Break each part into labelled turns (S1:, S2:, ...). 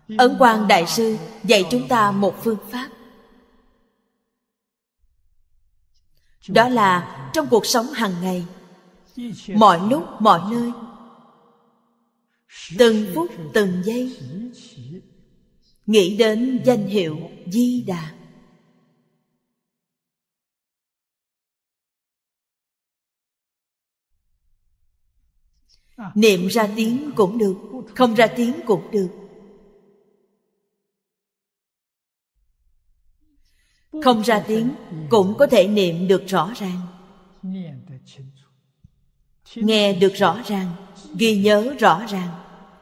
S1: Ấn Quang Đại Sư dạy chúng ta một phương pháp. Đó là trong cuộc sống hàng ngày, mọi lúc mọi nơi, từng phút từng giây, nghĩ đến danh hiệu Di Đà. Niệm ra tiếng cũng được, không ra tiếng cũng được. Không ra tiếng cũng có thể niệm được rõ ràng, nghe được rõ ràng, ghi nhớ rõ ràng.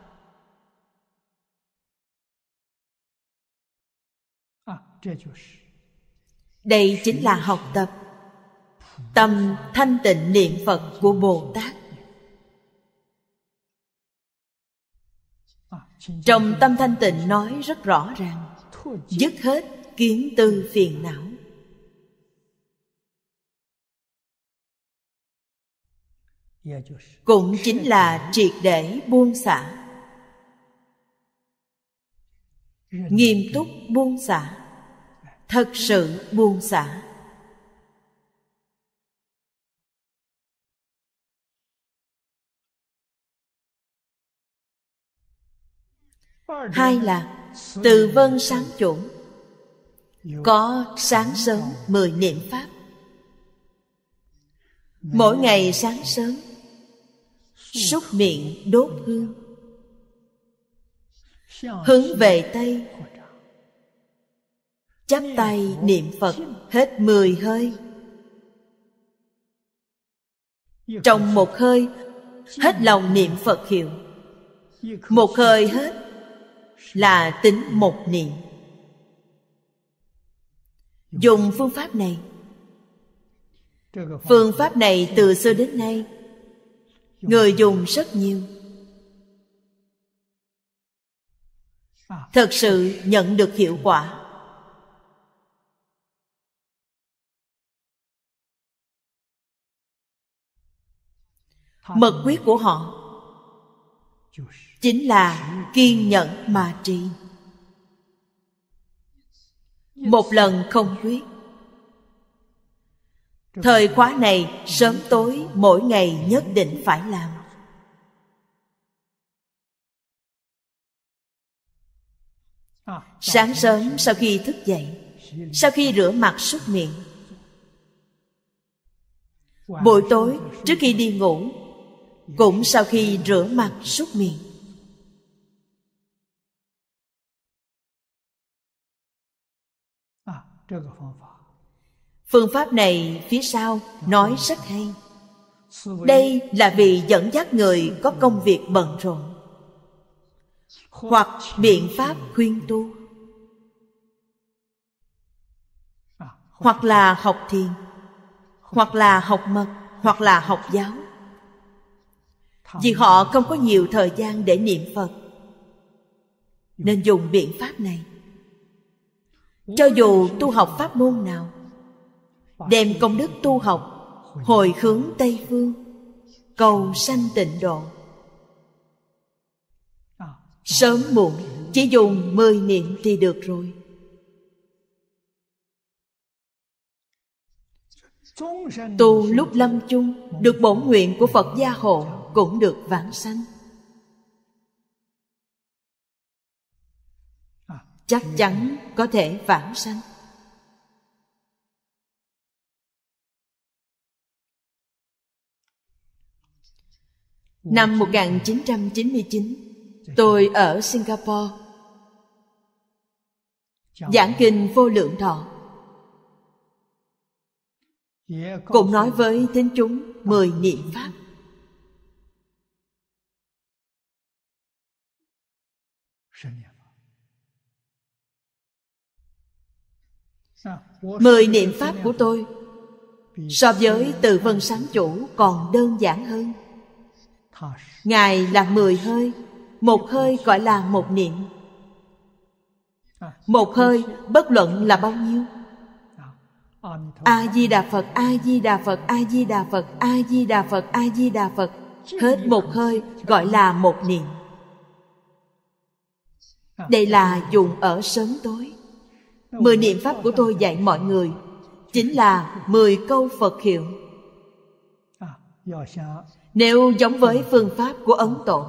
S1: Đây chính là học tập tâm thanh tịnh niệm Phật của Bồ Tát. Trong tâm thanh tịnh nói rất rõ ràng, dứt hết kiến tư phiền não. Cũng chính là triệt để buông xả, nghiêm túc buông xả, thật sự buông xả. Hai là từ vân sáng chủ, có sáng sớm 10 niệm pháp. Mỗi ngày sáng sớm súc miệng đốt hương, hướng về Tây, chắp tay niệm Phật hết 10 hơi. Trong một hơi hết lòng niệm Phật hiệu, một hơi hết là tính một niệm. Dùng phương pháp này. Phương pháp này từ xưa đến nay người dùng rất nhiều, thật sự nhận được hiệu quả. Mật quyết của họ chính là kiên nhẫn mà trì. Một lần không quyết. Thời khóa này sớm tối mỗi ngày nhất định phải làm. Sáng sớm sau khi thức dậy, sau khi rửa mặt súc miệng, buổi tối trước khi đi ngủ, cũng sau khi rửa mặt súc miệng. Phương pháp này phía sau nói rất hay. Đây là vì dẫn dắt người có công việc bận rộn, hoặc biện pháp khuyên tu, hoặc là học thiền, hoặc là học mật, hoặc là học giáo. Vì họ không có nhiều thời gian để niệm Phật, nên dùng biện pháp này. Cho dù tu học pháp môn nào, đem công đức tu học hồi hướng Tây Phương, cầu sanh tịnh độ. Sớm muộn chỉ dùng 10 niệm thì được rồi. Tu lúc lâm chung, được bổn nguyện của Phật gia hộ, cũng được vãng sanh. Chắc chắn có thể vãng sanh. Năm 1999, tôi ở Singapore giảng kinh Vô Lượng Thọ, cũng nói với thính chúng 10 niệm pháp. Mười niệm pháp của tôi so với Từ Vân Sáng Chủ còn đơn giản hơn. Ngài là 10 hơi, một hơi gọi là một niệm. Một hơi bất luận là bao nhiêu. A-di-đà Phật, A-di-đà Phật, A-di-đà Phật, A-di-đà Phật, A-di-đà Phật. Hết một hơi gọi là một niệm. Đây là dùng ở sớm tối. 10 niệm pháp của tôi dạy mọi người chính là 10 câu Phật hiệu. Nếu giống với phương pháp của Ấn Tổ,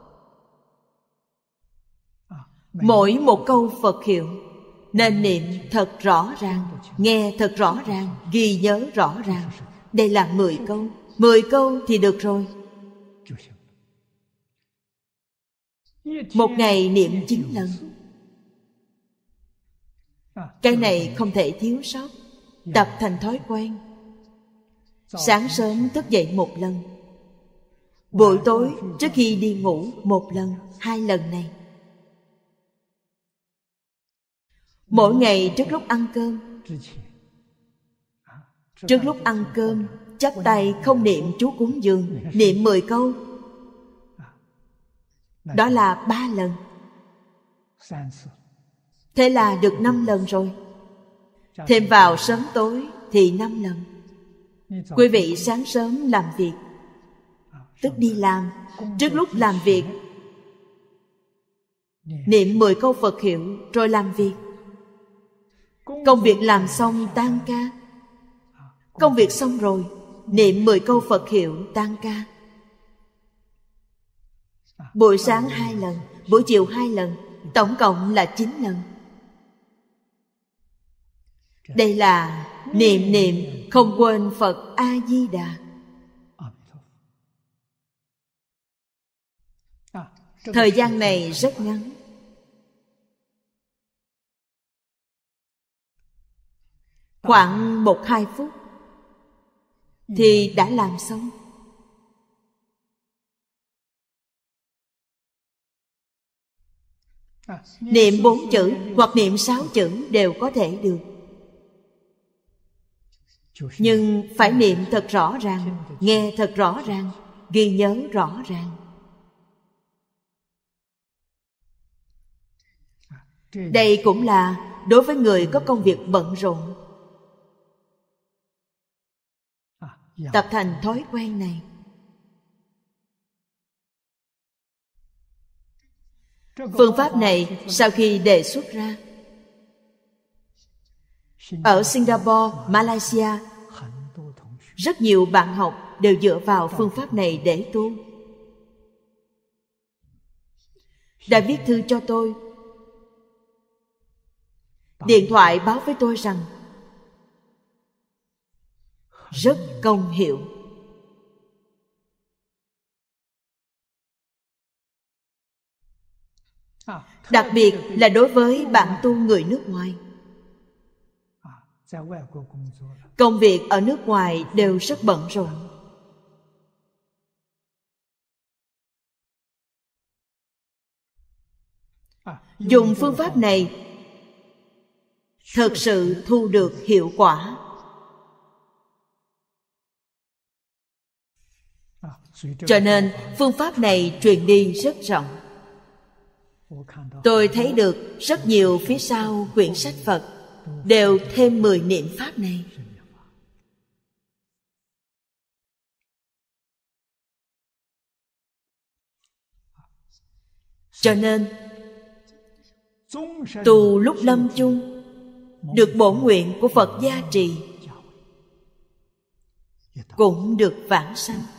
S1: mỗi một câu Phật hiệu nên niệm thật rõ ràng, nghe thật rõ ràng, ghi nhớ rõ ràng. Đây là 10 câu. 10 câu thì được rồi. Một ngày niệm 9 lần. Cái này không thể thiếu sót. Tập thành thói quen. Sáng sớm thức dậy 1 lần, buổi tối trước khi đi ngủ 1 lần, 2 lần này. Mỗi ngày trước lúc ăn cơm, trước lúc ăn cơm chắp tay không niệm chú cúng dường, niệm 10 câu. Đó là 3 lần. Thế là được 5 lần rồi. Thêm vào sớm tối thì 5 lần. Quý vị sáng sớm làm việc, tức đi làm, trước lúc làm việc niệm 10 câu Phật hiệu rồi làm việc. Công việc làm xong tan ca. Công việc xong rồi niệm 10 câu Phật hiệu tan ca. Buổi sáng 2 lần, buổi chiều 2 lần, tổng cộng là 9 lần. Đây là niệm không quên Phật A-di-đà. Thời gian này rất ngắn. Khoảng 1-2 phút thì đã làm xong. Niệm 4 chữ hoặc niệm 6 chữ đều có thể được. Nhưng phải niệm thật rõ ràng, nghe thật rõ ràng, ghi nhớ rõ ràng. Đây cũng là đối với người có công việc bận rộn. Tập thành thói quen này. Phương pháp này sau khi đề xuất ra, ở Singapore, Malaysia, rất nhiều bạn học đều dựa vào phương pháp này để tu. Đã viết thư cho tôi, điện thoại báo với tôi rằng rất công hiệu. Đặc biệt là đối với bạn tu người nước ngoài. Công việc ở nước ngoài đều rất bận rộn. Dùng phương pháp này thực sự thu được hiệu quả. Cho nên phương pháp này truyền đi rất rộng. Tôi thấy được rất nhiều phía sau quyển sách Phật đều thêm 10 niệm pháp này. Cho nên tu lúc lâm chung được bổn nguyện của Phật gia trì, cũng được vãng sanh.